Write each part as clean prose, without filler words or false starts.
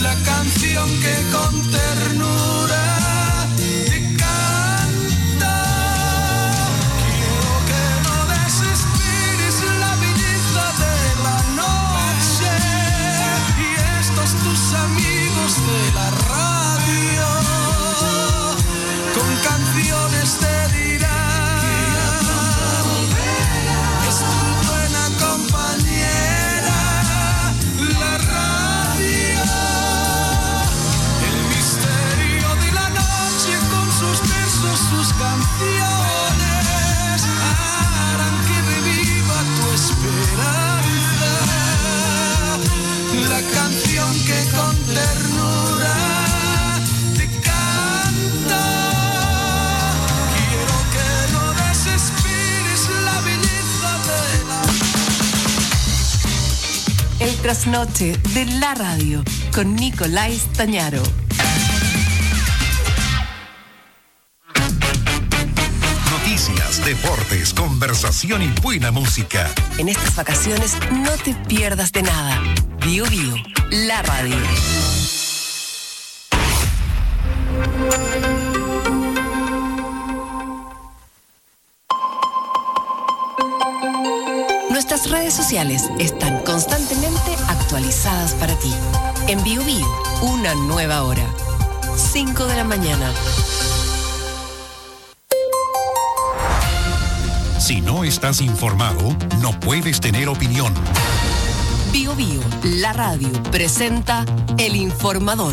la canción que con ternura te canta. Quiero que no desespires la belleza de la noche y estos tus amigos de la radio con canciones te dirán es tu buena compañera la radio. El misterio de la noche con sus versos, sus canciones harán que reviva tu esperanza. La canción que con ternura te canta. Quiero que no desesperes la belleza de la... El trasnoche de la radio con Nicolás Tañaro. Noticias, deportes, conversación y buena música. En estas vacaciones no te pierdas de nada. Bio Bio, la radio. Nuestras redes sociales están constantemente actualizadas para ti. En Bio Bio, una nueva hora. 5 de la mañana. Si no estás informado, no puedes tener opinión. Bio Bio, la radio, presenta El Informador.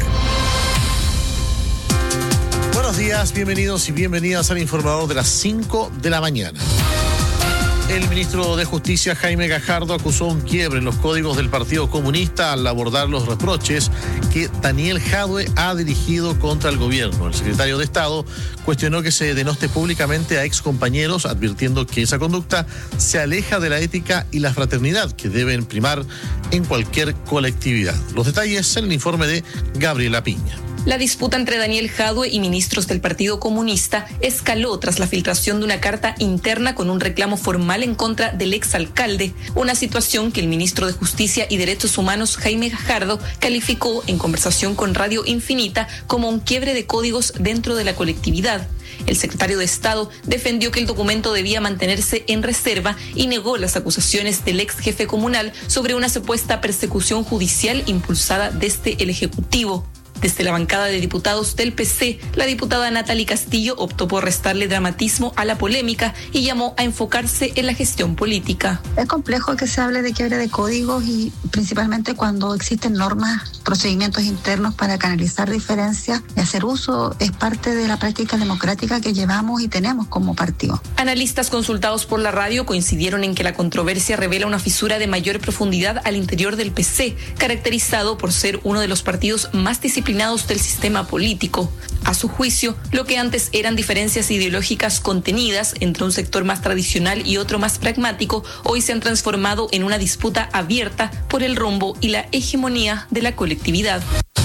Buenos días, bienvenidos y bienvenidas al Informador de las 5 de la mañana. El ministro de Justicia, Jaime Gajardo, acusó un quiebre en los códigos del Partido Comunista al abordar los reproches que Daniel Jadue ha dirigido contra el gobierno. El secretario de Estado cuestionó que se denoste públicamente a excompañeros, advirtiendo que esa conducta se aleja de la ética y la fraternidad que deben primar en cualquier colectividad. Los detalles en el informe de Gabriela Piña. La disputa entre Daniel Jadue y ministros del Partido Comunista escaló tras la filtración de una carta interna con un reclamo formal en contra del exalcalde, una situación que el ministro de Justicia y Derechos Humanos, Jaime Gajardo, calificó en conversación con Radio Infinita como un quiebre de códigos dentro de la colectividad. El secretario de Estado defendió que el documento debía mantenerse en reserva y negó las acusaciones del ex jefe comunal sobre una supuesta persecución judicial impulsada desde el Ejecutivo. Desde la bancada de diputados del PC, la diputada Natalie Castillo optó por restarle dramatismo a la polémica y llamó a enfocarse en la gestión política. Es complejo que se hable de quiebre de códigos y principalmente cuando existen normas, procedimientos internos para canalizar diferencias y hacer uso es parte de la práctica democrática que llevamos y tenemos como partido. Analistas consultados por la radio coincidieron en que la controversia revela una fisura de mayor profundidad al interior del PC, caracterizado por ser uno de los partidos más disciplinados del sistema político. A su juicio, lo que antes eran diferencias ideológicas contenidas entre un sector más tradicional y otro más pragmático, hoy se han transformado en una disputa abierta por el rumbo y la hegemonía de la colectividad.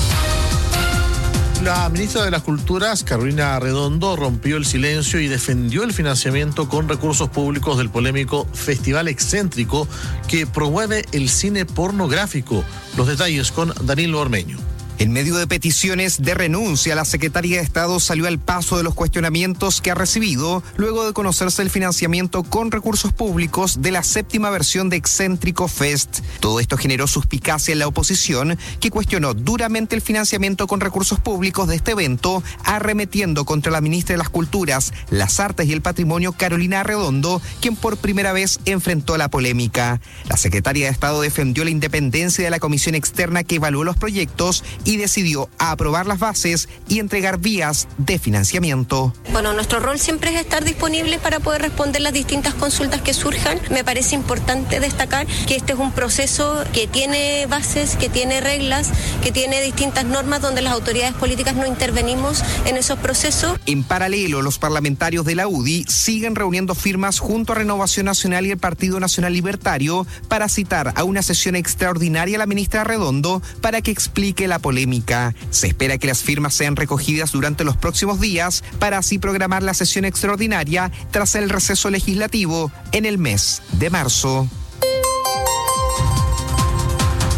La ministra de las Culturas, Carolina Arredondo, rompió el silencio y defendió el financiamiento con recursos públicos del polémico Festival Excéntrico que promueve el cine pornográfico. Los detalles con Danilo Ormeño. En medio de peticiones de renuncia, la Secretaría de Estado salió al paso de los cuestionamientos que ha recibido luego de conocerse el financiamiento con recursos públicos de la 7ª versión de Excéntrico Fest. Todo esto generó suspicacia en la oposición, que cuestionó duramente el financiamiento con recursos públicos de este evento, arremetiendo contra la ministra de las Culturas, las Artes y el Patrimonio, Carolina Arredondo, quien por primera vez enfrentó la polémica. La Secretaría de Estado defendió la independencia de la comisión externa que evaluó los proyectos y decidió aprobar las bases y entregar vías de financiamiento. Bueno, nuestro rol siempre es estar disponible para poder responder las distintas consultas que surjan. Me parece importante destacar que este es un proceso que tiene bases, que tiene reglas, que tiene distintas normas donde las autoridades políticas no intervenimos en esos procesos. En paralelo, los parlamentarios de la UDI siguen reuniendo firmas junto a Renovación Nacional y el Partido Nacional Libertario para citar a una sesión extraordinaria a la ministra Arredondo para que explique la polémica. Se espera que las firmas sean recogidas durante los próximos días para así programar la sesión extraordinaria tras el receso legislativo en el mes de marzo.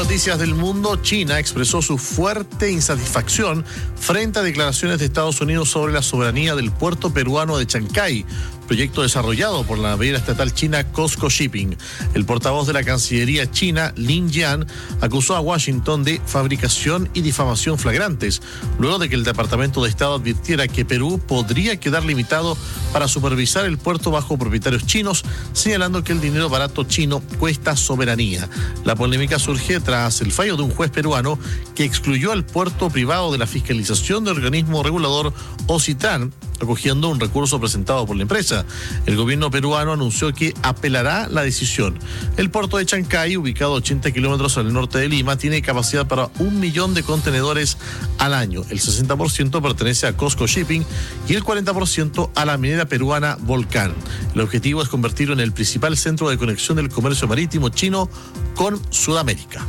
noticias del mundo, China expresó su fuerte insatisfacción frente a declaraciones de Estados Unidos sobre la soberanía del puerto peruano de Chancay, proyecto desarrollado por la naviera estatal china COSCO Shipping. El portavoz de la Cancillería china, Lin Jian, acusó a Washington de fabricación y difamación flagrantes, luego de que el Departamento de Estado advirtiera que Perú podría quedar limitado para supervisar el puerto bajo propietarios chinos, señalando que el dinero barato chino cuesta soberanía. La polémica surge tras el fallo de un juez peruano que excluyó al puerto privado de la fiscalización del organismo regulador OCITRAN, acogiendo un recurso presentado por la empresa. El gobierno peruano anunció que apelará la decisión. El puerto de Chancay, ubicado a 80 kilómetros al norte de Lima, tiene capacidad para 1 millón de contenedores al año. El 60% pertenece a COSCO Shipping y el 40% a la minera peruana Volcán. El objetivo es convertirlo en el principal centro de conexión del comercio marítimo chino con Sudamérica.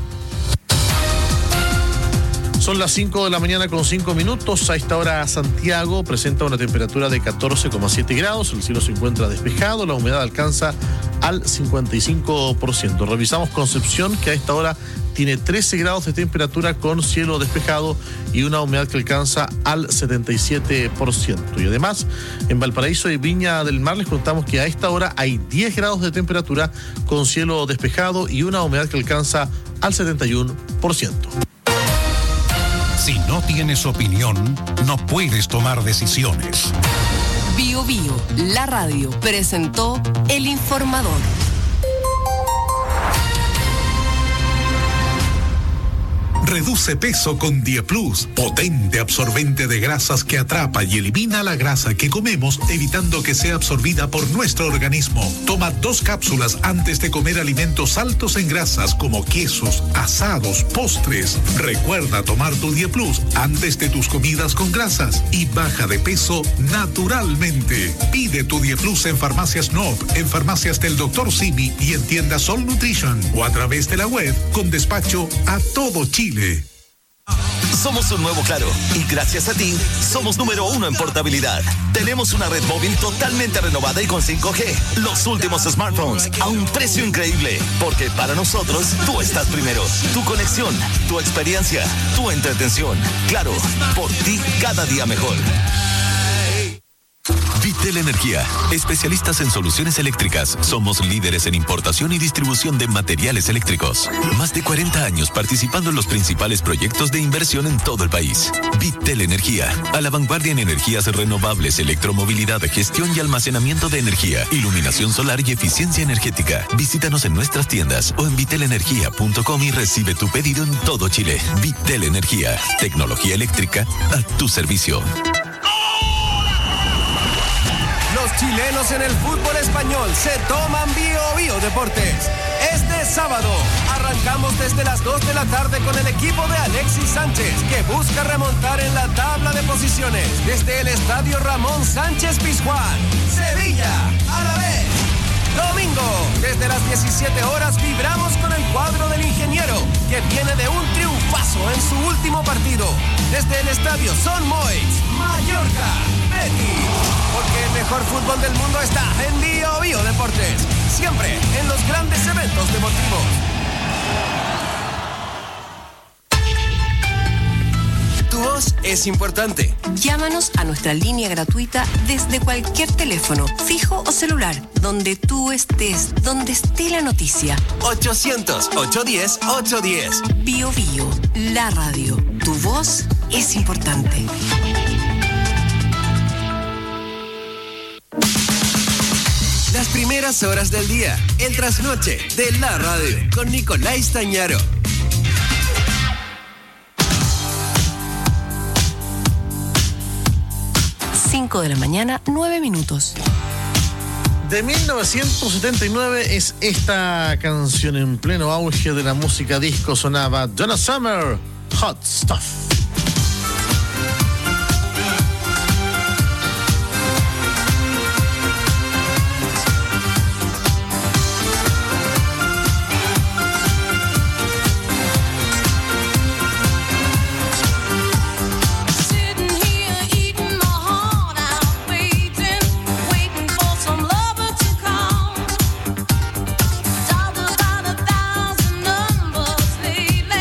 Son las 5 de la mañana con 5 minutos. A esta hora Santiago presenta una temperatura de 14,7 grados. El cielo se encuentra despejado. La humedad alcanza al 55%. Revisamos Concepción, que a esta hora tiene 13 grados de temperatura con cielo despejado y una humedad que alcanza al 77%. Y además, en Valparaíso y Viña del Mar les contamos que a esta hora hay 10 grados de temperatura con cielo despejado y una humedad que alcanza al 71%. Si no tienes opinión, no puedes tomar decisiones. Bio Bio, la radio, presentó El Informador. Reduce peso con Dieplus, potente absorbente de grasas que atrapa y elimina la grasa que comemos, evitando que sea absorbida por nuestro organismo. Toma 2 cápsulas antes de comer alimentos altos en grasas como quesos, asados, postres. Recuerda tomar tu Dieplus antes de tus comidas con grasas y baja de peso naturalmente. Pide tu Dieplus en Farmacias Nob, en farmacias del Dr. Simi y en tiendas Sol Nutrition o a través de la web con despacho a todo Chile. Somos un nuevo Claro y gracias a ti somos número 1 en portabilidad. Tenemos una red móvil totalmente renovada y con 5G. Los últimos smartphones a un precio increíble, porque para nosotros tú estás primero. Tu conexión, tu experiencia, tu entretención. Claro, por ti cada día mejor. Vitel Energía, especialistas en soluciones eléctricas. Somos líderes en importación y distribución de materiales eléctricos. Más de 40 años participando en los principales proyectos de inversión en todo el país. Vitel Energía, a la vanguardia en energías renovables, electromovilidad, gestión y almacenamiento de energía, iluminación solar y eficiencia energética. Visítanos en nuestras tiendas o en vitelenergia.com y recibe tu pedido en todo Chile. Vitel Energía, tecnología eléctrica a tu servicio. Los chilenos en el fútbol español se toman Bio Bio Deportes. Este sábado arrancamos desde las 2 de la tarde con el equipo de Alexis Sánchez, que busca remontar en la tabla de posiciones desde el Estadio Ramón Sánchez Pizjuán. Sevilla, a la vez. Domingo, desde las 17 horas vibramos con el cuadro del Ingeniero, que viene de un triunfazo en su último partido. Desde el Estadio Son Moix, Mallorca, Betis. Porque el mejor fútbol del mundo está en Bio Bio Deportes. Siempre en los grandes eventos deportivos. Tu voz es importante. Llámanos a nuestra línea gratuita desde cualquier teléfono, fijo o celular, donde tú estés, donde esté la noticia. 800-810-810. Bio Bio, la radio. Tu voz es importante. Las primeras horas del día, el trasnoche de la radio, con Nicolás Tañaro. 5 de la mañana, 9 minutos. De 1979 es esta canción en pleno auge de la música disco. Sonaba Donna Summer, Hot Stuff. Leave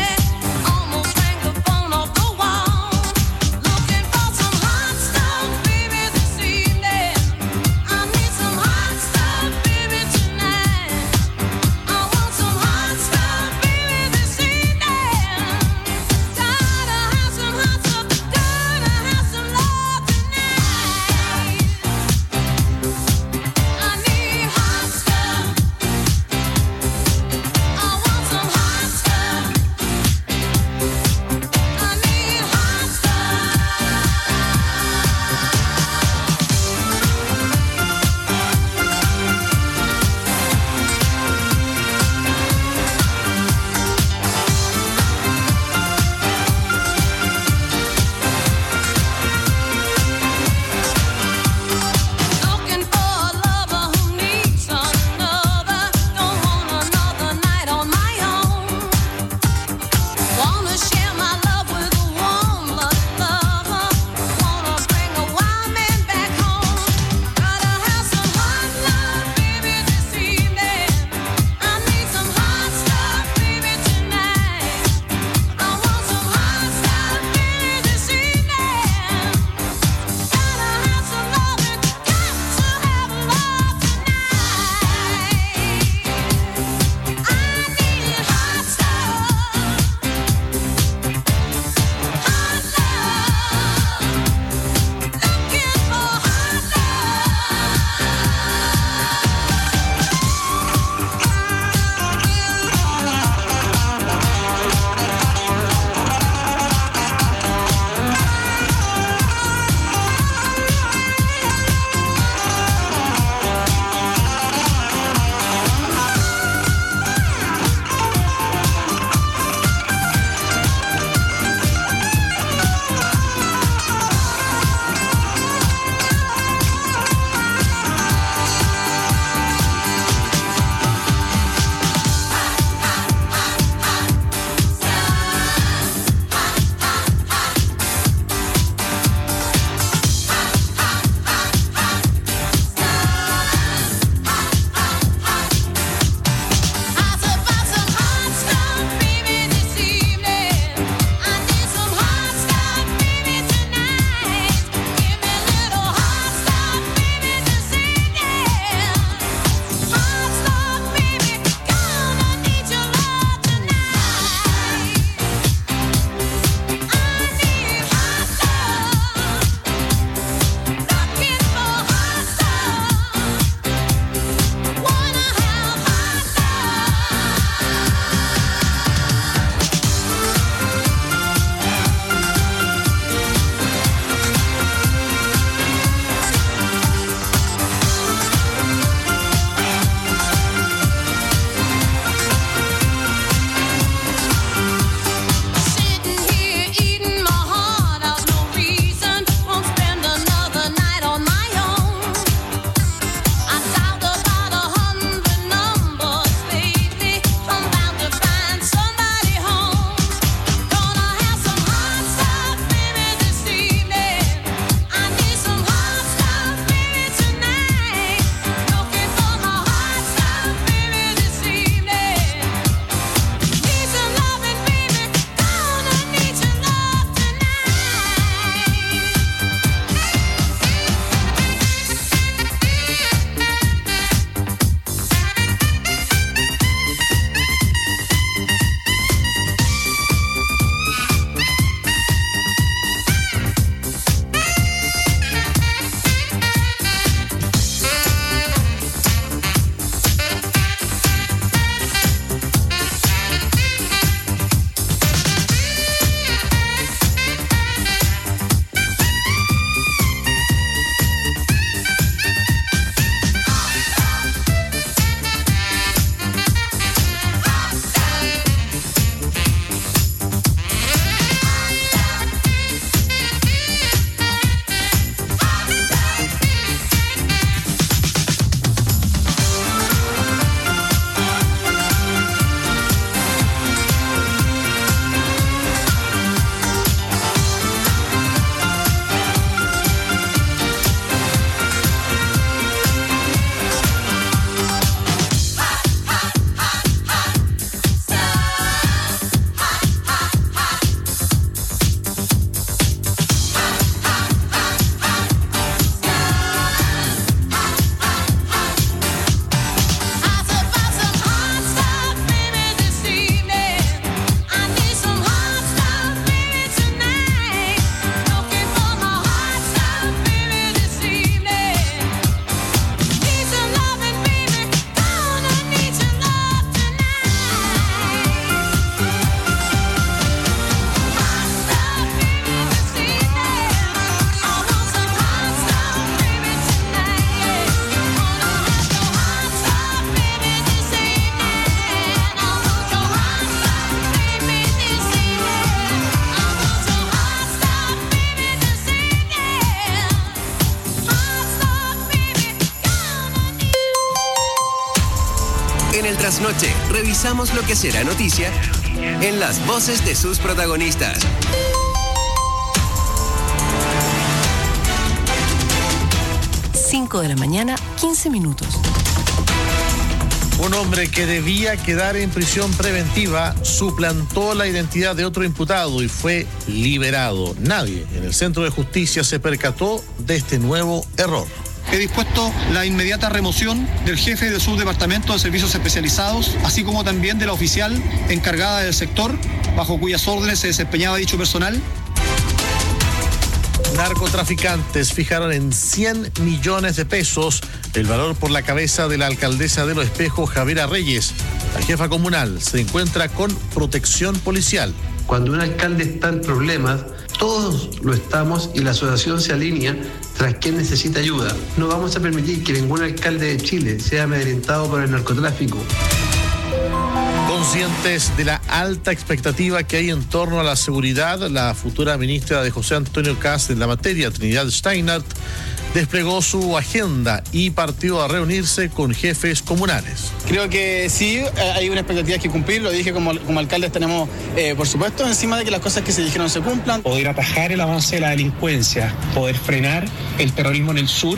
trasnoche revisamos lo que será noticia en las voces de sus protagonistas. 5 de la mañana, 15 minutos. Un hombre que debía quedar en prisión preventiva suplantó la identidad de otro imputado y fue liberado. Nadie en el Centro de Justicia se percató de este nuevo error. He dispuesto la inmediata remoción del jefe de subdepartamento de servicios especializados, así como también de la oficial encargada del sector, bajo cuyas órdenes se desempeñaba dicho personal. Narcotraficantes fijaron en 100 millones de pesos el valor por la cabeza de la alcaldesa de Los Espejos, Javiera Reyes. La jefa comunal se encuentra con protección policial. Cuando un alcalde está en problemas, todos lo estamos y la asociación se alinea tras quien necesita ayuda. No vamos a permitir que ningún alcalde de Chile sea amedrentado por el narcotráfico. Conscientes de la alta expectativa que hay en torno a la seguridad, la futura ministra de José Antonio Kast en la materia, Trinidad Steinert, desplegó su agenda y partió a reunirse con jefes comunales. Creo que sí, hay una expectativa que cumplir, lo dije como alcaldes tenemos, por supuesto, encima de que las cosas que se dijeron se cumplan. Poder atajar el avance de la delincuencia, poder frenar el terrorismo en el sur.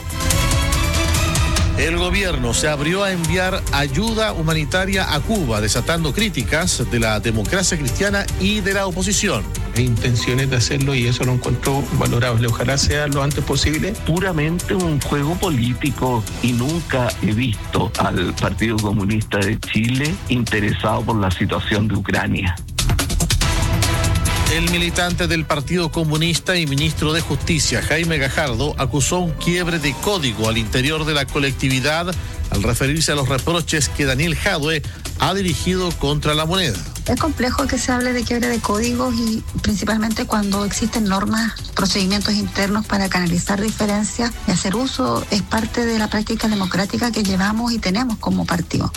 El gobierno se abrió a enviar ayuda humanitaria a Cuba, desatando críticas de la democracia cristiana y de la oposición. Hay intenciones de hacerlo y eso lo encuentro valorable. Ojalá sea lo antes posible. Puramente un juego político y nunca he visto al Partido Comunista de Chile interesado por la situación de Ucrania. El militante del Partido Comunista y ministro de Justicia, Jaime Gajardo, acusó un quiebre de código al interior de la colectividad al referirse a los reproches que Daniel Jadue ha dirigido contra la moneda. Es complejo que se hable de quiebre de códigos y principalmente cuando existen normas, procedimientos internos para canalizar diferencias y hacer uso es parte de la práctica democrática que llevamos y tenemos como partido.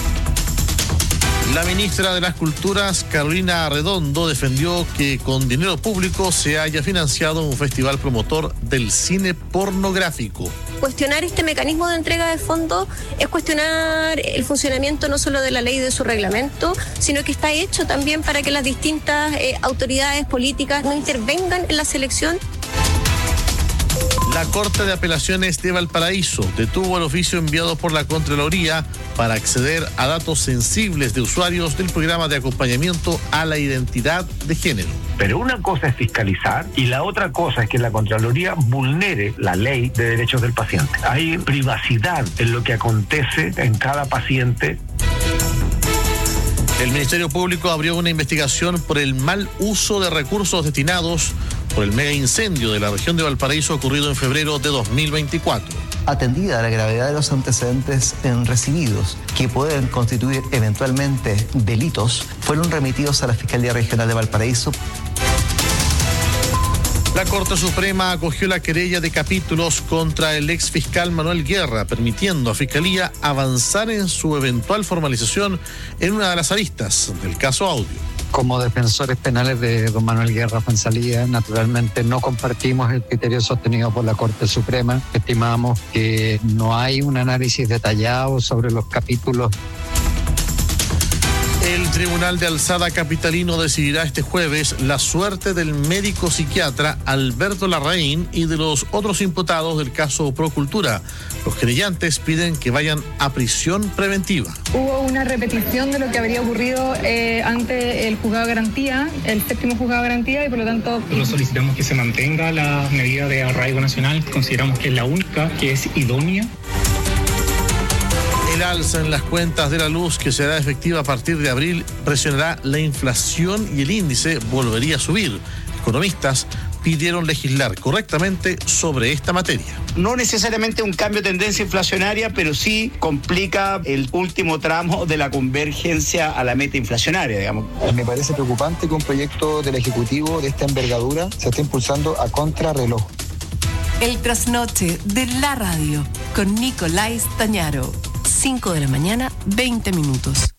La ministra de las Culturas, Carolina Redondo, defendió que con dinero público se haya financiado un festival promotor del cine pornográfico. Cuestionar este mecanismo de entrega de fondos es cuestionar el funcionamiento no solo de la ley y de su reglamento, sino que está hecho también para que las distintas autoridades políticas no intervengan en la selección. La Corte de Apelaciones de Valparaíso detuvo el oficio enviado por la Contraloría para acceder a datos sensibles de usuarios del programa de acompañamiento a la identidad de género. Pero una cosa es fiscalizar y la otra cosa es que la Contraloría vulnere la ley de derechos del paciente. Hay privacidad en lo que acontece en cada paciente. El Ministerio Público abrió una investigación por el mal uso de recursos destinados por el mega incendio de la región de Valparaíso ocurrido en febrero de 2024. Atendida la gravedad de los antecedentes recibidos, que pueden constituir eventualmente delitos, fueron remitidos a la Fiscalía Regional de Valparaíso. La Corte Suprema acogió la querella de capítulos contra el ex fiscal Manuel Guerra, permitiendo a Fiscalía avanzar en su eventual formalización en una de las aristas del caso Audio. Como defensores penales de don Manuel Guerra Fuenzalía, naturalmente no compartimos el criterio sostenido por la Corte Suprema. Estimamos que no hay un análisis detallado sobre los capítulos. El Tribunal de Alzada capitalino decidirá este jueves la suerte del médico psiquiatra Alberto Larraín y de los otros imputados del caso Procultura. Los querellantes piden que vayan a prisión preventiva. Hubo una repetición de lo que habría ocurrido ante el juzgado de garantía, el séptimo juzgado de garantía, y por lo tanto... Nosotros solicitamos que se mantenga la medida de arraigo nacional. Consideramos que es la única que es idónea. El alza en las cuentas de la luz, que será efectiva a partir de abril, presionará la inflación y el índice volvería a subir. Economistas pidieron legislar correctamente sobre esta materia. No necesariamente un cambio de tendencia inflacionaria, pero sí complica el último tramo de la convergencia a la meta inflacionaria, digamos. Me parece preocupante que un proyecto del Ejecutivo de esta envergadura se esté impulsando a contrarreloj. El trasnoche de la radio con Nicolás Tañaro. 5 de la mañana, 20 minutos.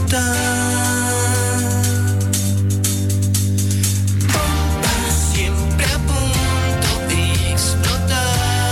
Siempre a punto de explotar.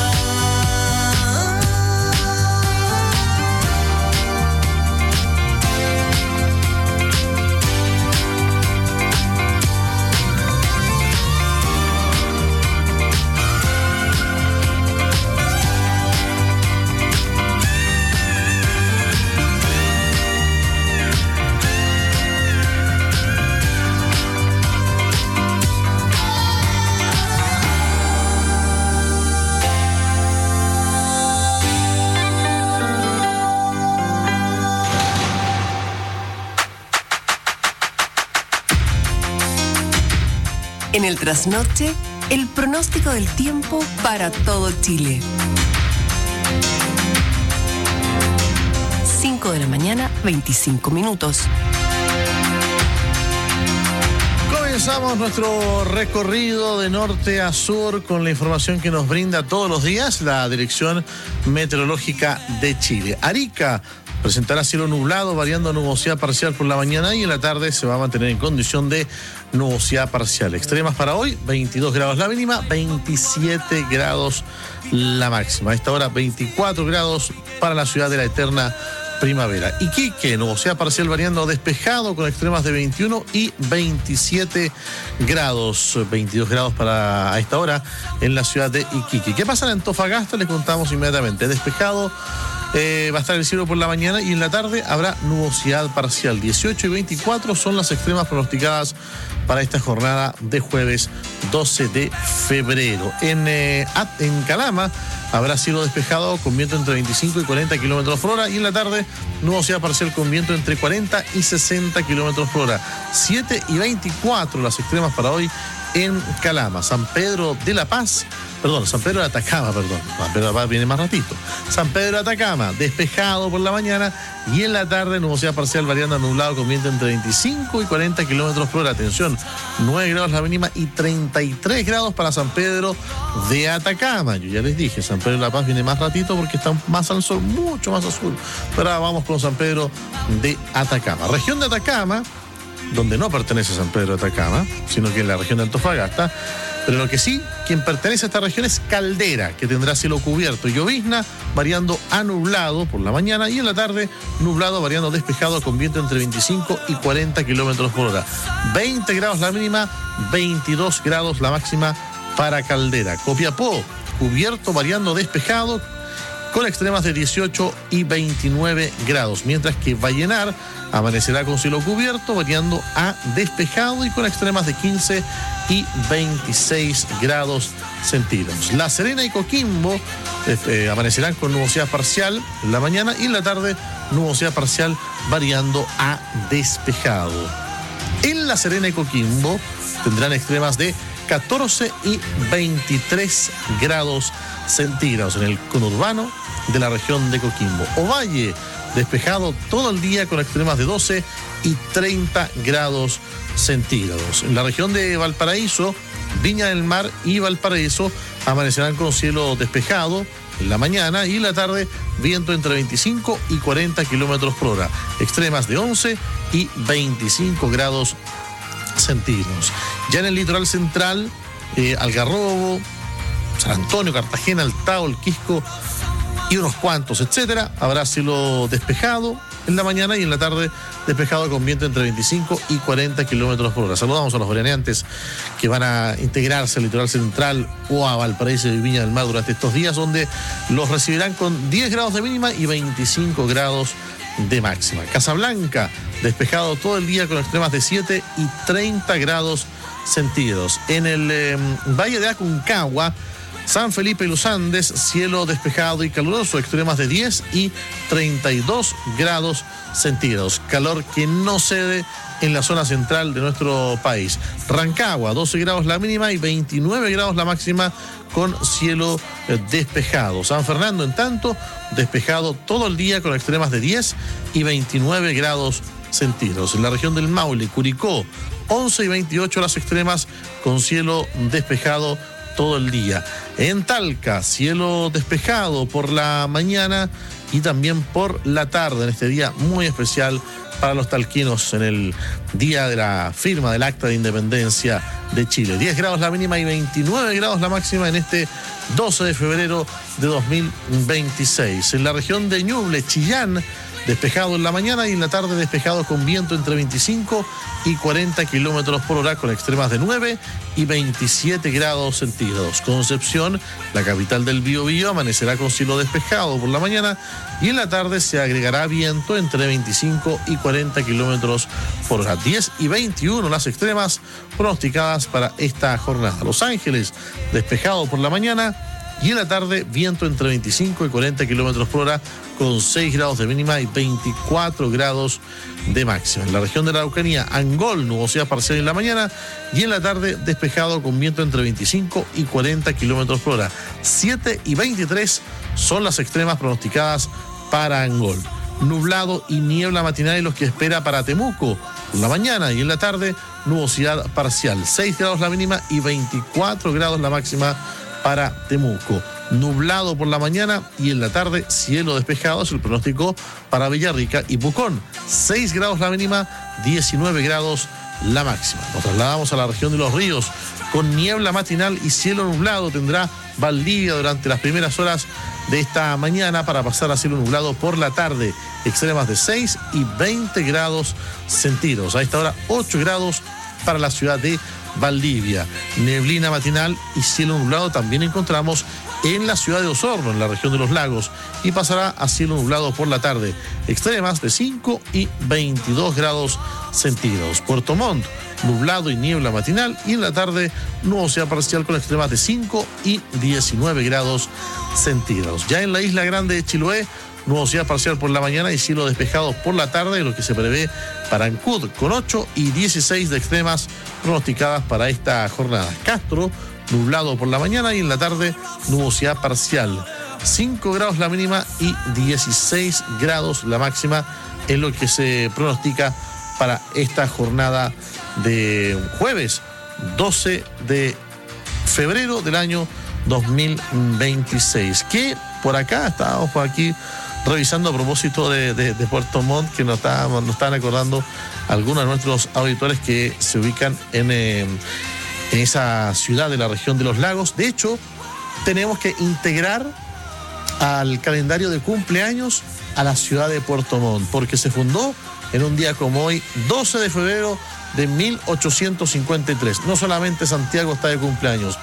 En el trasnoche, el pronóstico del tiempo para todo Chile. 5 de la mañana, 25 minutos. Comenzamos nuestro recorrido de norte a sur con la información que nos brinda todos los días la Dirección Meteorológica de Chile. Arica presentará cielo nublado, variando a nubosidad parcial por la mañana, y en la tarde se va a mantener en condición de nubosidad parcial. Extremas para hoy: 22 grados la mínima, 27 grados la máxima. A esta hora 24 grados para la ciudad de la eterna primavera. Iquique, nubosidad parcial variando a despejado con extremas de 21 y 27 grados. 22 grados para a esta hora en la ciudad de Iquique. ¿Qué pasa en Antofagasta? Les contamos inmediatamente. Despejado. Va a estar el cielo por la mañana, y en la tarde habrá nubosidad parcial. 18 y 24 son las extremas pronosticadas para esta jornada de jueves 12 de febrero. En Calama habrá cielo despejado con viento entre 25 y 40 kilómetros por hora, y en la tarde nubosidad parcial con viento entre 40 y 60 kilómetros por hora. 7 y 24 las extremas para hoy en Calama. San Pedro de Atacama. San Pedro de La Paz viene más ratito. San Pedro de Atacama, despejado por la mañana, y en la tarde nubosidad parcial variando a nublado con viento entre 25 y 40 kilómetros por hora. Atención, 9 grados la mínima y 33 grados para San Pedro de Atacama. Yo ya les dije, San Pedro de La Paz viene más ratito porque está más al sur, mucho más al sur. Pero ahora vamos con San Pedro de Atacama. Región de Atacama, donde no pertenece San Pedro de Atacama, sino que en la región de Antofagasta. Pero lo que sí, quien pertenece a esta región es Caldera, que tendrá cielo cubierto y llovizna, variando a nublado por la mañana, y en la tarde nublado, variando a despejado con viento entre 25 y 40 kilómetros por hora. 20 grados la mínima, 22 grados la máxima para Caldera. Copiapó, cubierto, variando a despejado, con extremas de 18 y 29 grados, mientras que Vallenar amanecerá con cielo cubierto, variando a despejado y con extremas de 15 y 26 grados centígrados. La Serena y Coquimbo amanecerán con nubosidad parcial en la mañana, y en la tarde nubosidad parcial variando a despejado. En La Serena y Coquimbo tendrán extremas de 14 y 23 grados centígrados en el conurbano de la región de Coquimbo. Ovalle, despejado todo el día con extremas de 12 y 30 grados centígrados. En la región de Valparaíso, Viña del Mar y Valparaíso amanecerán con cielo despejado en la mañana, y en la tarde viento entre 25 y 40 kilómetros por hora. Extremas de 11 y 25 grados centígrados. Ya en el litoral central, Algarrobo, San Antonio, Cartagena, El Tao, El Quisco y unos cuantos, etcétera, habrá cielo despejado en la mañana, y en la tarde despejado con viento entre 25 y 40 kilómetros por hora. Saludamos a los veraneantes que van a integrarse al litoral central o a Valparaíso y Viña del Mar durante estos días, donde los recibirán con 10 grados de mínima y 25 grados de máxima. Casablanca, despejado todo el día con extremas de 7 y 30 grados centígrados. En el Valle de Aconcagua, San Felipe y Los Andes, cielo despejado y caluroso, extremas de 10 y 32 grados centígrados. Calor que no cede en la zona central de nuestro país. Rancagua, 12 grados la mínima y 29 grados la máxima, con cielo despejado. San Fernando, en tanto, despejado todo el día con extremas de 10 y 29 grados centígrados. En la región del Maule, Curicó, 11 y 28 las extremas, con cielo despejado todo el día. En Talca, cielo despejado por la mañana y también por la tarde, en este día muy especial para los talquinos, en el día de la firma del Acta de Independencia de Chile. 10 grados la mínima y 29 grados la máxima en este 12 de febrero de 2026. En la región de Ñuble, Chillán, despejado en la mañana y en la tarde despejado con viento entre 25 y 40 kilómetros por hora, con extremas de 9 y 27 grados centígrados. Concepción, la capital del Biobío, amanecerá con cielo despejado por la mañana y en la tarde se agregará viento entre 25 y 40 kilómetros por hora. 10 y 21 las extremas pronosticadas para esta jornada. Los Ángeles, despejado por la mañana y en la tarde viento entre 25 y 40 kilómetros por hora, con 6 grados de mínima y 24 grados de máxima. En la región de la Araucanía, Angol, nubosidad parcial en la mañana y en la tarde despejado con viento entre 25 y 40 kilómetros por hora. 7 y 23 son las extremas pronosticadas para Angol. Nublado y niebla matinal los que espera para Temuco. Por la mañana y en la tarde nubosidad parcial. 6 grados la mínima y 24 grados la máxima para Temuco. Nublado por la mañana y en la tarde cielo despejado, es el pronóstico para Villarrica y Pucón. 6 grados la mínima, 19 grados la máxima. Nos trasladamos a la región de Los Ríos. Con niebla matinal y cielo nublado tendrá Valdivia durante las primeras horas de esta mañana, para pasar a cielo nublado por la tarde. Extremas de 6 y 20 grados centígrados. A esta hora 8 grados para la ciudad de Valdivia. Neblina matinal y cielo nublado también encontramos en la ciudad de Osorno, en la región de los lagos, y pasará a cielo nublado por la tarde. Extremas de 5 y 22 grados centígrados. Puerto Montt, nublado y niebla matinal y en la tarde nubosidad parcial con extremas de 5 y 19 grados centígrados. Ya en la isla grande de Chiloé, nubosidad parcial por la mañana y cielo despejado por la tarde, lo que se prevé para Ancud, con 8 y 16 de extremas pronosticadas para esta jornada. Castro, nublado por la mañana y en la tarde nubosidad parcial. 5 grados la mínima y 16 grados la máxima es lo que se pronostica para esta jornada de jueves 12 de febrero del año 2026. Que por acá, estábamos por aquí revisando a propósito de Puerto Montt, que nos están acordando algunos de nuestros auditores que se ubican en esa ciudad de la región de los lagos. De hecho, tenemos que integrar al calendario de cumpleaños a la ciudad de Puerto Montt, porque se fundó en un día como hoy, 12 de febrero de 1853. No solamente Santiago está de cumpleaños,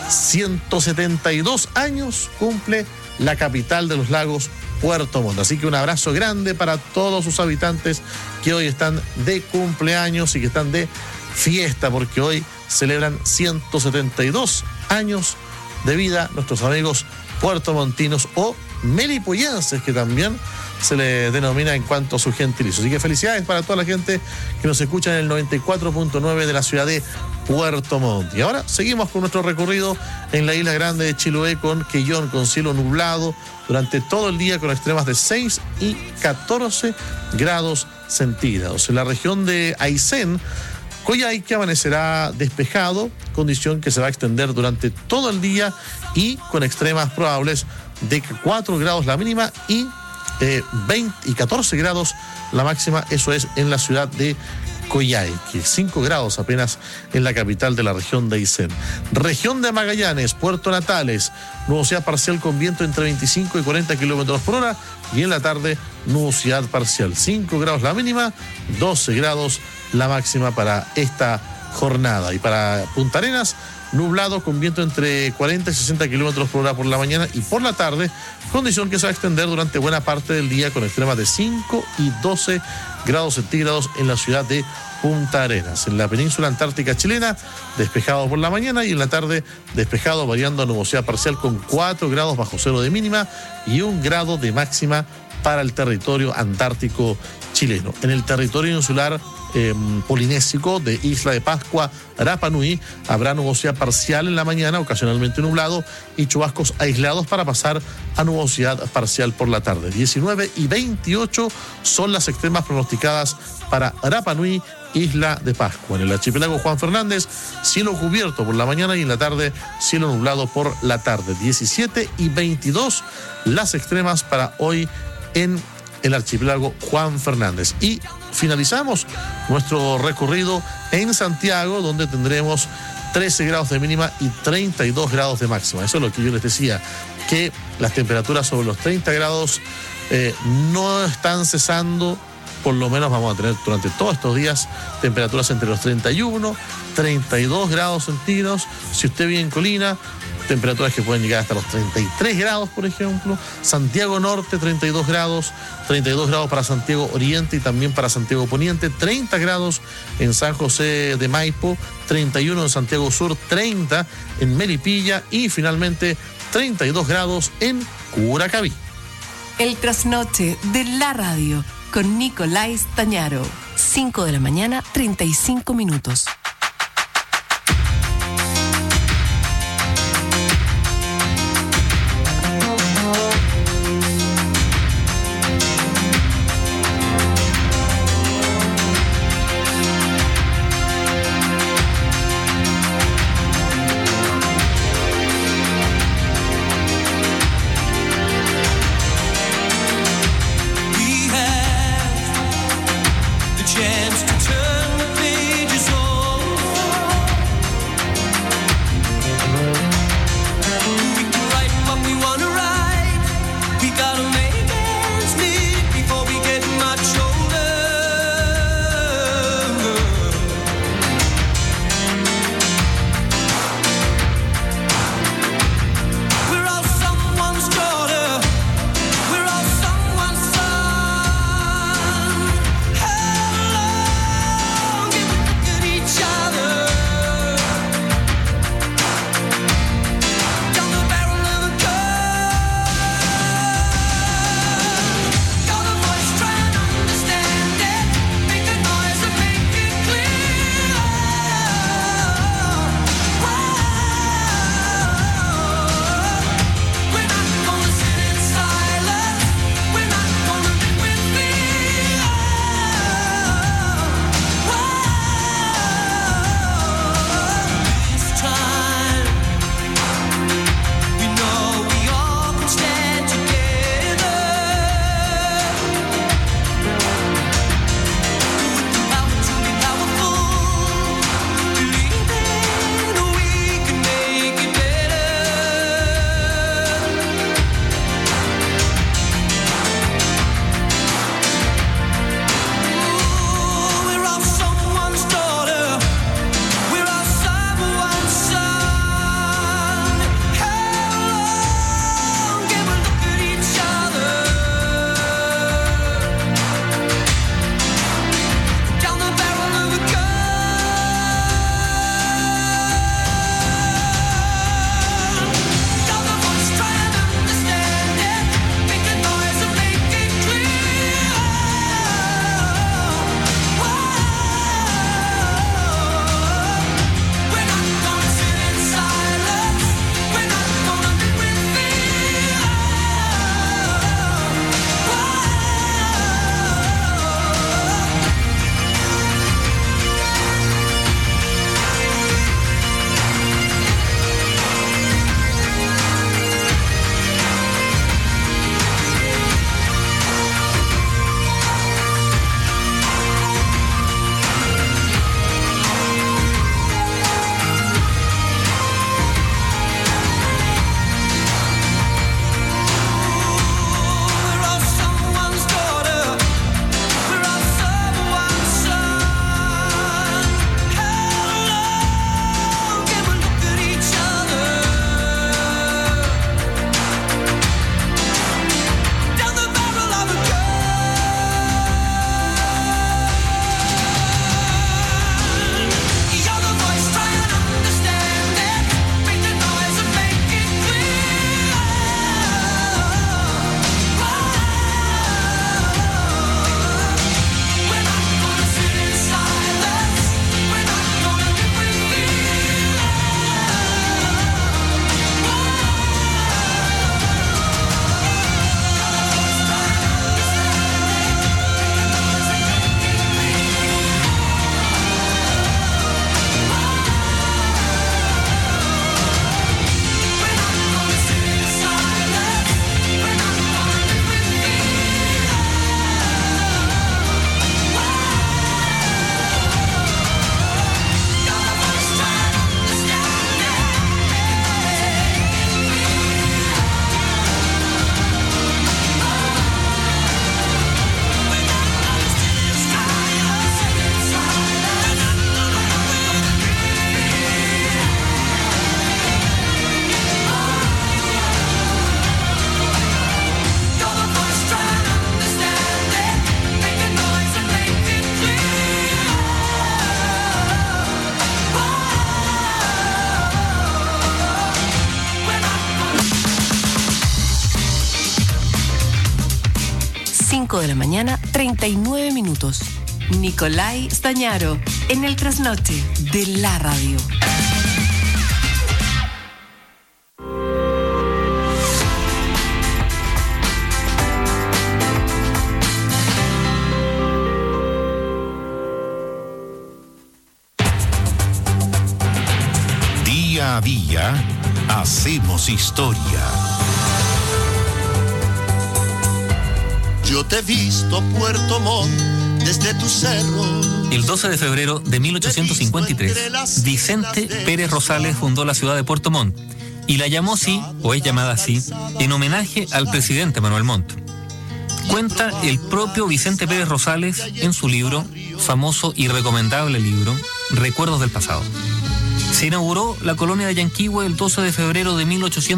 172 años cumple la capital de los lagos, Puerto Montt. Así que un abrazo grande para todos sus habitantes que hoy están de cumpleaños y que están de fiesta, porque hoy celebran 172 años de vida nuestros amigos puertomontinos o melipoyenses, que también se le denomina en cuanto a su gentilicio. Así que felicidades para toda la gente que nos escucha en el 94.9 de la ciudad de Puerto Montt. Y ahora seguimos con nuestro recorrido en la isla grande de Chiloé, con Quellón, con cielo nublado durante todo el día, con extremas de 6 y 14 grados centígrados. En la región de Aysén, Coyhaique, amanecerá despejado, condición que se va a extender durante todo el día y con extremas probables de 4 grados la mínima y 20 y 14 grados la máxima. Eso es en la ciudad de Coyhaique. 5 grados apenas en la capital de la región de Aysén. Región de Magallanes, Puerto Natales, nubosidad parcial con viento entre 25 y 40 kilómetros por hora y en la tarde nubosidad parcial. 5 grados la mínima, 12 grados la máxima para esta jornada. Y para Punta Arenas, nublado con viento entre 40 y 60 kilómetros por hora por la mañana y por la tarde, condición que se va a extender durante buena parte del día con extremas de 5 y 12 grados centígrados en la ciudad de Punta Arenas. En la península antártica chilena, despejado por la mañana y en la tarde despejado, variando a nubosidad parcial con 4 grados bajo cero de mínima y 1 grado de máxima para el territorio antártico chileno. chileno. En el territorio insular polinésico de Isla de Pascua, Rapa Nui, habrá nubosidad parcial en la mañana, ocasionalmente nublado, y chubascos aislados para pasar a nubosidad parcial por la tarde. 19 y 28 son las extremas pronosticadas para Rapa Nui, Isla de Pascua. En el archipiélago Juan Fernández, cielo cubierto por la mañana y en la tarde, cielo nublado por la tarde. 17 y 22 las extremas para hoy en el archipiélago Juan Fernández. Y finalizamos nuestro recorrido en Santiago, donde tendremos 13 grados de mínima y 32 grados de máxima. Eso es lo que yo les decía, que las temperaturas sobre los 30 grados no están cesando. Por lo menos vamos a tener durante todos estos días temperaturas entre los 31, 32 grados centígrados. Si usted vive en Colina, temperaturas que pueden llegar hasta los 33 grados, por ejemplo. Santiago Norte, 32 grados para Santiago Oriente y también para Santiago Poniente, 30 grados en San José de Maipo, 31 en Santiago Sur, 30 en Melipilla y finalmente 32 grados en Curacaví. El trasnoche de la radio con Nicolás Tañaro. 5 de la mañana, 35 minutos. Chance to turn the pages over. 5 de la mañana, 39 minutos. Nicolai Stañaro, en el trasnoche de la radio. Día a día, hacemos historia. Yo te he visto, Puerto Montt, desde tu cerro. El 12 de febrero de 1853, Vicente Pérez Rosales fundó la ciudad de Puerto Montt y la llamó así, o es llamada así, en homenaje al presidente Manuel Montt. Cuenta el propio Vicente Pérez Rosales en su libro, famoso y recomendable libro, Recuerdos del Pasado. Se inauguró la colonia de Yanquihue el 12 de febrero de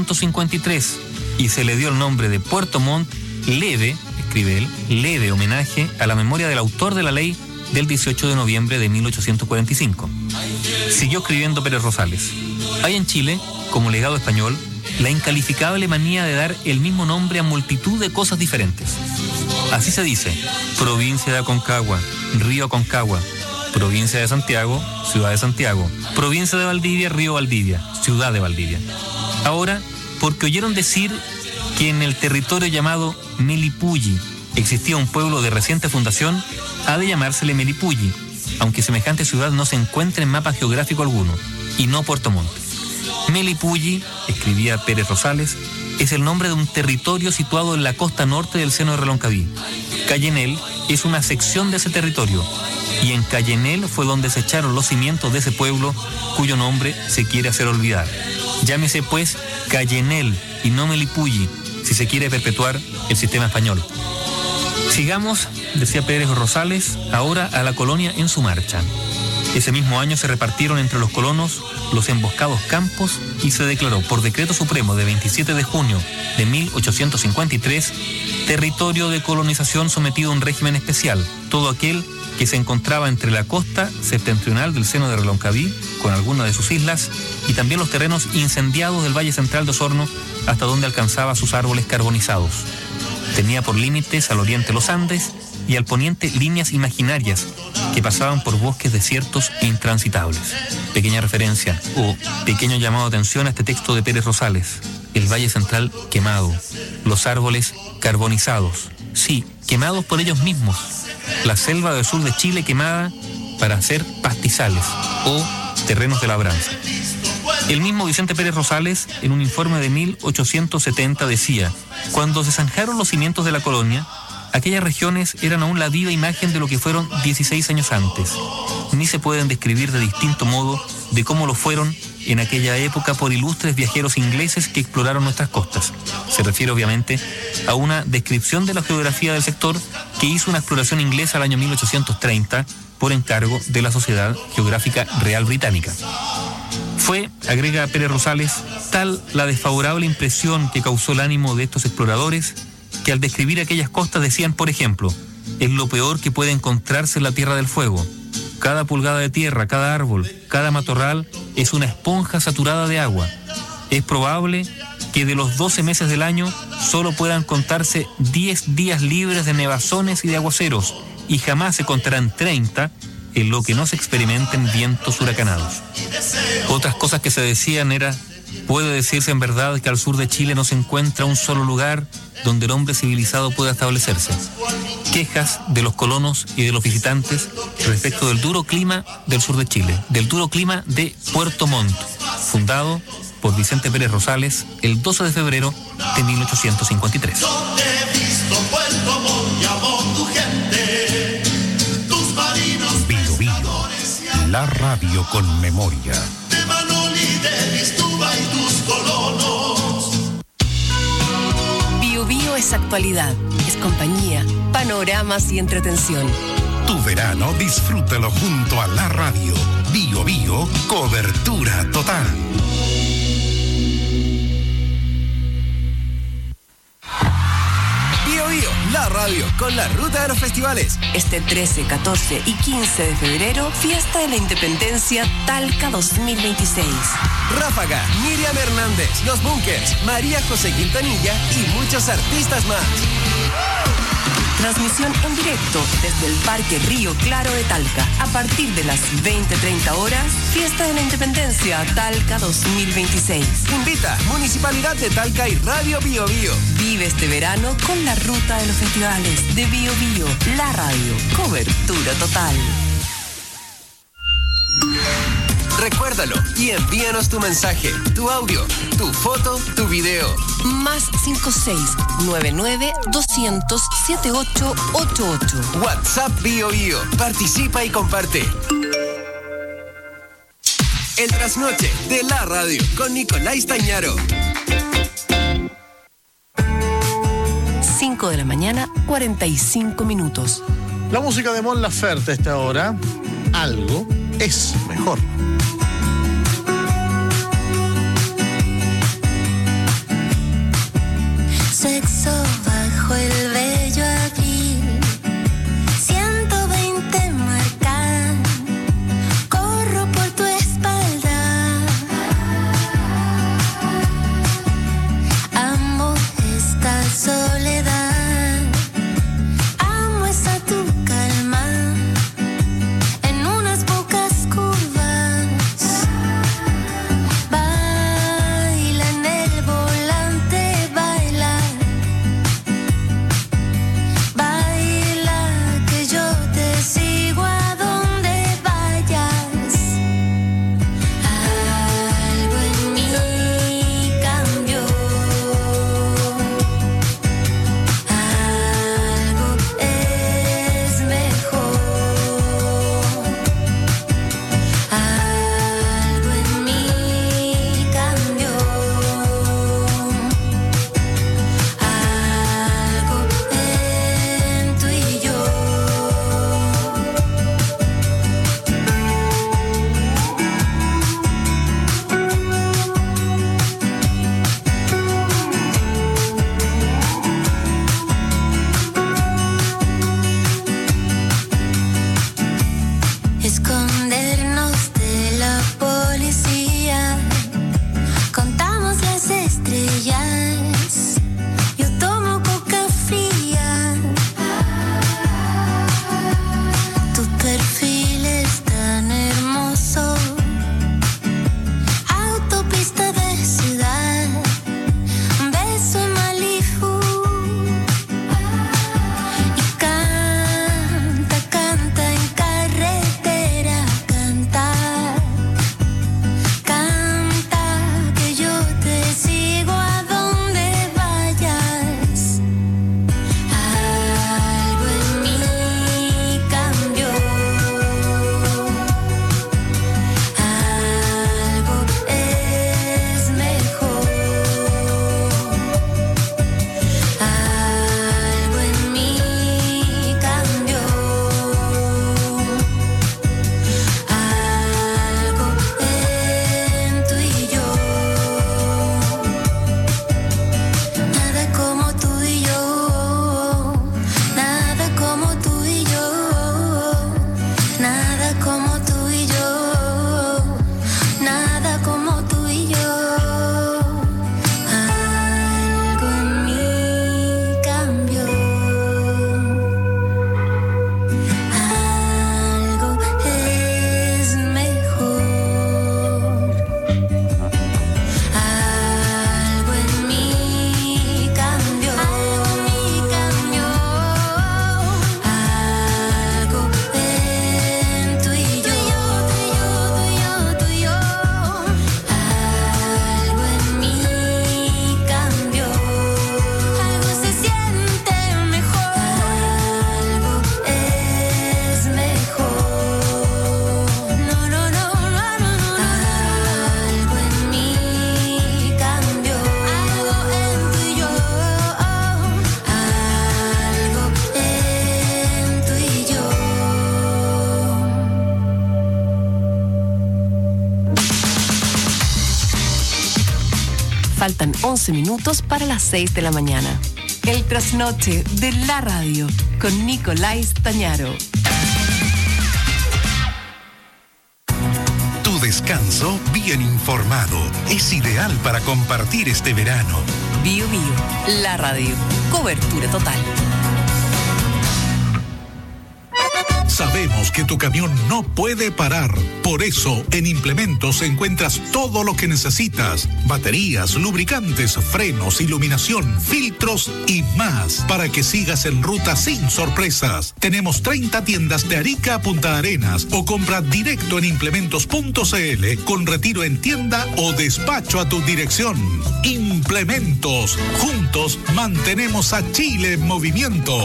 1853 y se le dio el nombre de Puerto Montt leve, escribe él, leve homenaje a la memoria del autor de la ley del 18 de noviembre de 1845. Siguió escribiendo Pérez Rosales. Hay en Chile, como legado español, la incalificable manía de dar el mismo nombre a multitud de cosas diferentes. Así se dice: provincia de Aconcagua, río Aconcagua; provincia de Santiago, ciudad de Santiago; provincia de Valdivia, río Valdivia, ciudad de Valdivia. Ahora, porque oyeron decir que en el territorio llamado Melipulli existía un pueblo de reciente fundación, ha de llamársele Melipulli, aunque semejante ciudad no se encuentra en mapa geográfico alguno, y no Puerto Montt. Melipulli, escribía Pérez Rosales, es el nombre de un territorio situado en la costa norte del seno de Reloncaví. Cayenel es una sección de ese territorio, y en Cayenel fue donde se echaron los cimientos de ese pueblo cuyo nombre se quiere hacer olvidar. Llámese pues Cayenel y no Melipulli, si se quiere perpetuar el sistema español. Sigamos, decía Pérez Rosales, ahora a la colonia en su marcha. Ese mismo año se repartieron entre los colonos los emboscados campos y se declaró por decreto supremo de 27 de junio de 1853 territorio de colonización sometido a un régimen especial, todo aquel que se encontraba entre la costa septentrional del seno de Reloncaví, con algunas de sus islas, y también los terrenos incendiados del Valle Central de Osorno, hasta donde alcanzaba sus árboles carbonizados. Tenía por límites al oriente los Andes y al poniente líneas imaginarias que pasaban por bosques desiertos e intransitables. Pequeña referencia o pequeño llamado de atención a este texto de Pérez Rosales. El Valle Central quemado, los árboles carbonizados, sí, quemados por ellos mismos. La selva del sur de Chile quemada para hacer pastizales o terrenos de labranza. El mismo Vicente Pérez Rosales, en un informe de 1870, decía: cuando se zanjaron los cimientos de la colonia, aquellas regiones eran aún la viva imagen de lo que fueron 16 años antes. Ni se pueden describir de distinto modo de cómo lo fueron en aquella época por ilustres viajeros ingleses que exploraron nuestras costas. Se refiere obviamente a una descripción de la geografía del sector que hizo una exploración inglesa al año 1830 por encargo de la Sociedad Geográfica Real Británica. Fue, agrega Pérez Rosales, tal la desfavorable impresión que causó el ánimo de estos exploradores que al describir aquellas costas decían, por ejemplo: es lo peor que puede encontrarse en la Tierra del Fuego. Cada pulgada de tierra, cada árbol, cada matorral es una esponja saturada de agua. Es probable que de los 12 meses del año solo puedan contarse 10 días libres de nevazones y de aguaceros, y jamás se contarán 30 en lo que no se experimenten vientos huracanados. Otras cosas que se decían era: puede decirse en verdad que al sur de Chile no se encuentra un solo lugar donde el hombre civilizado pueda establecerse. Quejas de los colonos y de los visitantes respecto del duro clima del sur de Chile, del duro clima de Puerto Montt, fundado por Vicente Pérez Rosales el 12 de febrero de 1853. Bio Bio, la radio con memoria. De Manoli, de Listuba y tus colonos. Bio Bio es actualidad, es compañía, panoramas y entretención. Tu verano disfrútalo junto a la radio. Bio Bio, cobertura total. Bio Bio, la radio con la ruta de los festivales. Este 13, 14 y 15 de febrero, Fiesta de la Independencia Talca 2026. Ráfaga, Miriam Hernández, Los Bunkers, María José Quintanilla y muchos artistas más. Transmisión en directo desde el Parque Río Claro de Talca. A partir de las 20:30 horas, Fiesta de la Independencia Talca 2026. Invita Municipalidad de Talca y Radio Bio Bio. Vive este verano con la ruta de los festivales de Bio Bio, la radio. Cobertura total. Recuérdalo y envíanos tu mensaje, tu audio, tu foto, tu video. Más 56-99-200-7888. WhatsApp Bio Bio. Participa y comparte. El trasnoche de la radio con Nicolás Tañaro. 5 de la mañana, 45 minutos. La música de Mon Laferte a esta hora, algo es mejor. Sexo bajo el bello abril, 120 marcan, corro por tu espalda. Amo esta soledad, amo esa tu calma, en unas pocas curvas. Baila en el volante, baila. Baila que yo te sigo a donde vayas. Algo en mí cambió. Algo es mejor. Algo en mí cambió. Algo en tú y yo. Escondernos de la policía, contamos las estrellas. Yo tomo coca fría. Tu perfil es tan hermoso. Autopista de ciudad, beso en Malibu. Y canta, canta en carretera, canta, canta que yo te sigo a donde vayas. Algo en mí cambió. Algo es mejor. Algo en mí cambió. Algo en tú y yo. Nada como tú y yo. Nada como tú y yo. Nada como tú y yo. Nada como tú y yo. Algo en mí cambió. Algo es mejor. Algo en mí cambió. Algo en mí cambió. Algo en tú y yo. Tú y yo. Algo en mí cambió. Algo se siente mejor. Algo es mejor. No. Algo en mí cambió. Algo en tú y yo. Algo en tú y yo. Faltan 11 minutos para las 6 de la mañana. El trasnoche de la radio con Nicolás Tañaro. Tu descanso bien informado es ideal para compartir este verano. Bio Bio, la radio. Cobertura total. Sabemos que tu camión no puede parar. Por eso, en Implementos encuentras todo lo que necesitas. Baterías, lubricantes, frenos, iluminación, filtros y más. Para que sigas en ruta sin sorpresas. Tenemos 30 tiendas de Arica a Punta Arenas o compra directo en implementos.cl con retiro en tienda o despacho a tu dirección. Implementos. Juntos mantenemos a Chile en movimiento.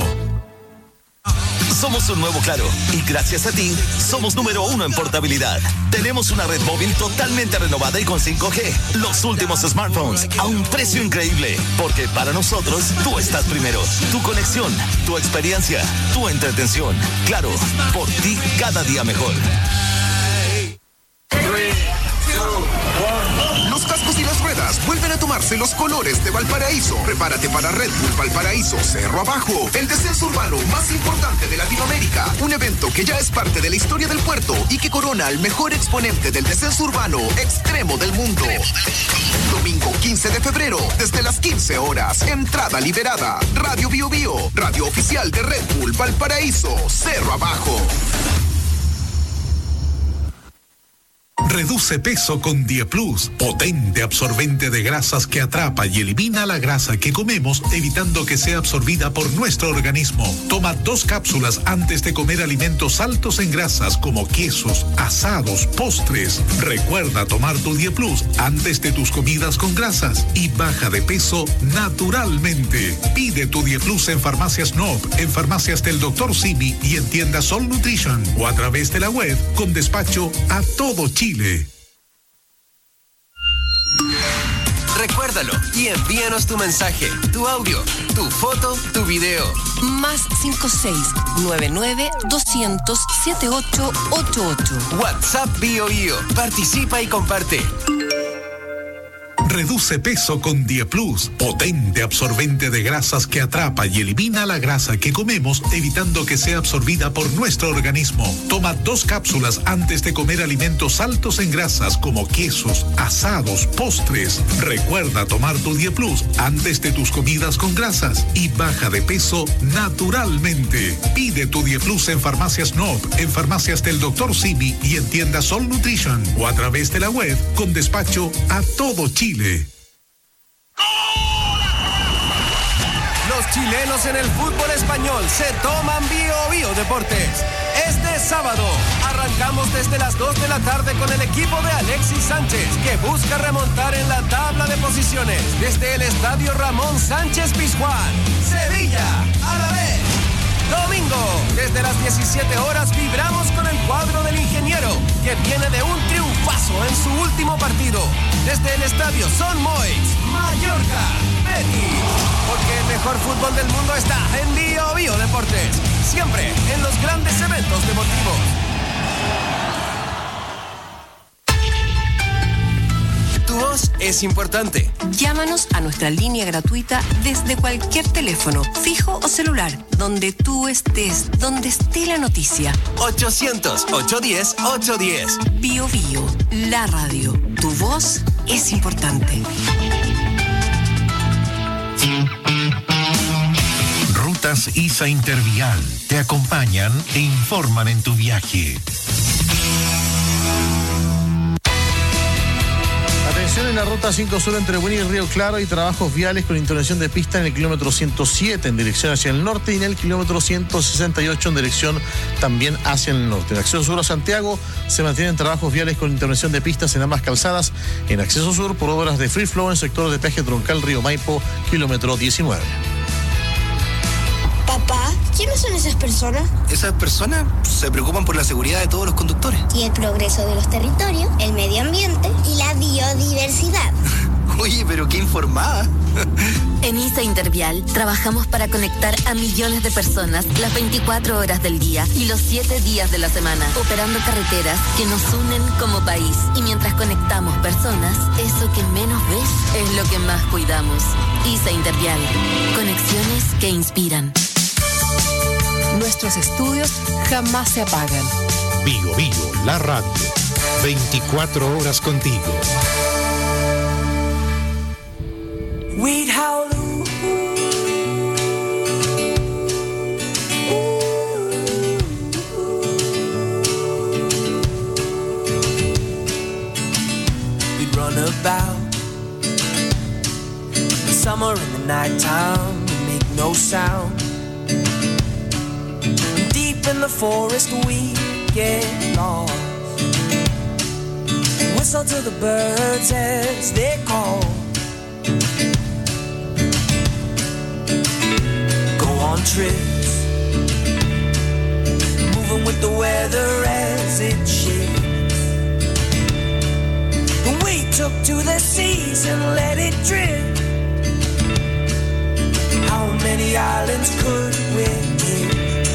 Somos un nuevo Claro y gracias a ti somos número 1 en portabilidad. Tenemos una red móvil totalmente renovada y con 5G. Los últimos smartphones a un precio increíble. Porque para nosotros tú estás primero. Tu conexión, tu experiencia, tu entretención. Claro, por ti cada día mejor. Los cascos y las ruedas vuelven a tomarse los colores de Valparaíso. Prepárate para Red Bull Valparaíso Cerro Abajo, el descenso urbano más importante de Latinoamérica. Un evento que ya es parte de la historia del puerto y que corona al mejor exponente del descenso urbano extremo del mundo. Domingo 15 de febrero, desde las 15 horas. Entrada liberada. Radio Bio Bio, radio oficial de Red Bull Valparaíso Cerro Abajo. Reduce peso con Dieplus, potente absorbente de grasas que atrapa y elimina la grasa que comemos, evitando que sea absorbida por nuestro organismo. Toma 2 cápsulas antes de comer alimentos altos en grasas como quesos, asados, postres. Recuerda tomar tu Dieplus antes de tus comidas con grasas y baja de peso naturalmente. Pide tu Dieplus en Farmacias Nob, en farmacias del Dr. Simi y en tiendas Sol Nutrition o a través de la web con despacho a todo Chile. Recuérdalo y envíanos tu mensaje, tu audio, tu foto, tu video. Más 56-99-200-7888. WhatsApp Bio Bio. Participa y comparte. Reduce peso con Dieplus, potente absorbente de grasas que atrapa y elimina la grasa que comemos, evitando que sea absorbida por nuestro organismo. Toma 2 cápsulas antes de comer alimentos altos en grasas como quesos, asados, postres. Recuerda tomar tu Dieplus antes de tus comidas con grasas y baja de peso naturalmente. Pide tu Dieplus en Farmacias Nob, en farmacias del Dr. Simi y en tiendas Sol Nutrition o a través de la web con despacho a todo Chile. Los chilenos en el fútbol español se toman Bio Bio Deportes. Este sábado arrancamos desde las 2 de la tarde con el equipo de Alexis Sánchez, que busca remontar en la tabla de posiciones desde el Estadio Ramón Sánchez Pizjuán. Sevilla, a la vez. Domingo, desde las 17 horas vibramos con el cuadro del Ingeniero, que viene de un triunfazo en su último partido. Desde el Estadio Son Moix, Mallorca, Betis. Porque el mejor fútbol del mundo está en Bio Bio Deportes. Siempre en los grandes eventos deportivos. Tu voz es importante. Llámanos a nuestra línea gratuita desde cualquier teléfono, fijo o celular, donde tú estés, donde esté la noticia. 800-810-810. Bio Bio, la radio. Tu voz es importante. Rutas ISA Intervial te acompañan e informan en tu viaje. Atención en la ruta 5 Sur entre Buin y Río Claro hay trabajos viales con intervención de pista en el kilómetro 107 en dirección hacia el norte y en el kilómetro 168 en dirección también hacia el norte. En Acceso Sur a Santiago se mantienen trabajos viales con intervención de pistas en ambas calzadas en Acceso Sur por obras de Free Flow en sector de peaje troncal Río Maipo, kilómetro 19. Papá, ¿quiénes son esas personas? Esas personas se preocupan por la seguridad de todos los conductores. Y el progreso de los territorios, el medio ambiente y la biodiversidad. Oye, pero qué informada. En ISA Intervial trabajamos para conectar a millones de personas las 24 horas del día y los 7 días de la semana, operando carreteras que nos unen como país. Y mientras conectamos personas, eso que menos ves es lo que más cuidamos. ISA Intervial, conexiones que inspiran. Nuestros estudios jamás se apagan. Bio Bio, la radio. 24 horas contigo. We'd howl. no sound. Deep in the forest we get lost. Whistle to the birds as they call. Go on trips, moving with the weather as it shifts. We took to the seas and let it drift. How many islands could we hit?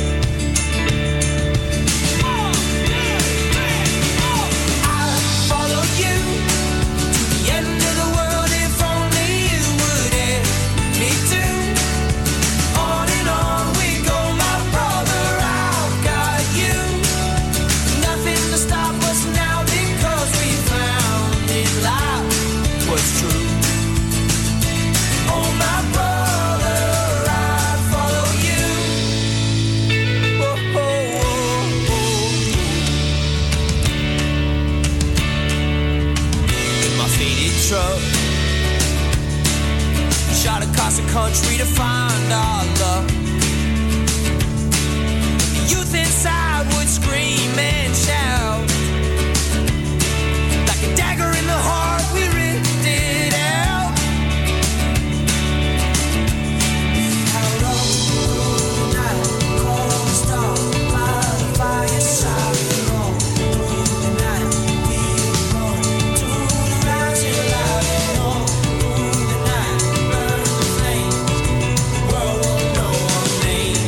I'll follow you to the end of the world if only you would let me to. On and on we go, my brother, I've got you. Nothing to stop us now because we found in life what's true. Oh, my brother, I'd follow you. Oh, oh, oh, oh. In my faded truck, shot across the country to find our luck. The youth inside would scream and shout. Like a dagger in the heart, we ripped it out. Out of the night, cold star by the fireside. All through the night, we run to the rising light. All through the night, burn the flames. The world won't know our name.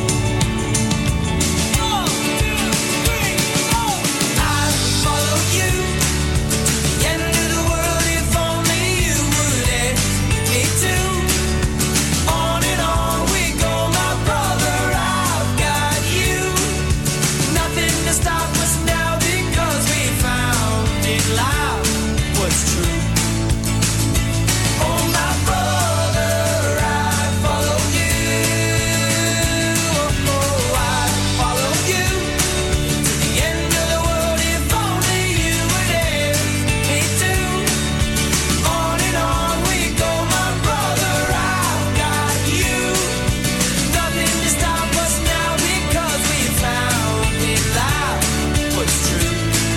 1, 2, 3, 4. I'd follow you to the end of the world if only you would let me to. On and on we go, my brother, I've got you. Nothing to stop us now because we found in life what's true. Oh, my brother, I'd follow you. Oh, I'd follow you to the end of the world if only you would let me to. On and on we go, my brother, I've got you. Nothing to stop us now because we found in life what's true.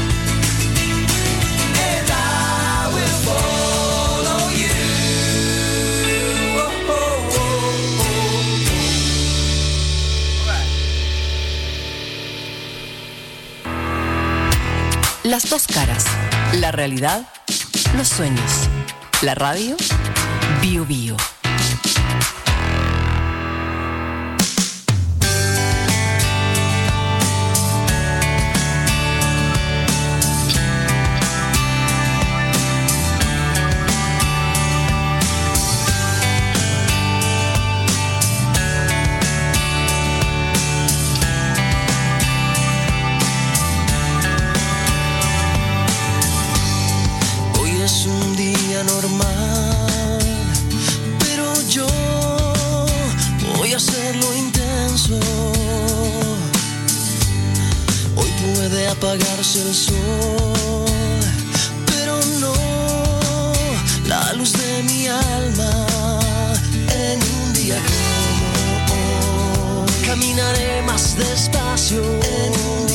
And I will follow you. Oh, oh, oh, oh. Las dos caras. La realidad, los sueños. La radio, Bio Bio. Hoy es un día normal, pero yo voy a hacerlo intenso. Hoy puede apagarse el sol, pero no la luz de mi alma. En un día como hoy caminaré más despacio. En un